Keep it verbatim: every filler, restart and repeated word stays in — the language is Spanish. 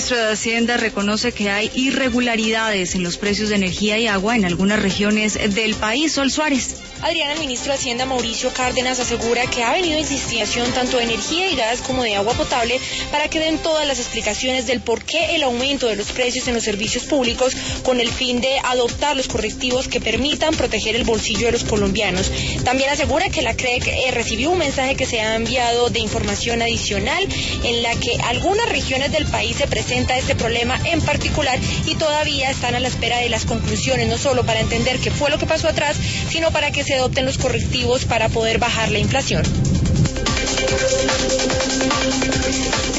ministro de Hacienda reconoce que hay irregularidades en los precios de energía y agua en algunas regiones del país. Sol Suárez. Adriana, el ministro de Hacienda Mauricio Cárdenas asegura que ha venido insistiendo tanto de energía y gas como de agua potable para que den todas las explicaciones del por qué el aumento de los precios en los servicios públicos, con el fin de adoptar los correctivos que permitan proteger el bolsillo de los colombianos. También asegura que la C R E C eh, recibió un mensaje que se ha enviado de información adicional en la que algunas regiones del país se presenta este problema en particular y todavía están a la espera de las conclusiones, no solo para entender qué fue lo que pasó atrás, sino para que se adopten los correctivos para poder bajar la inflación.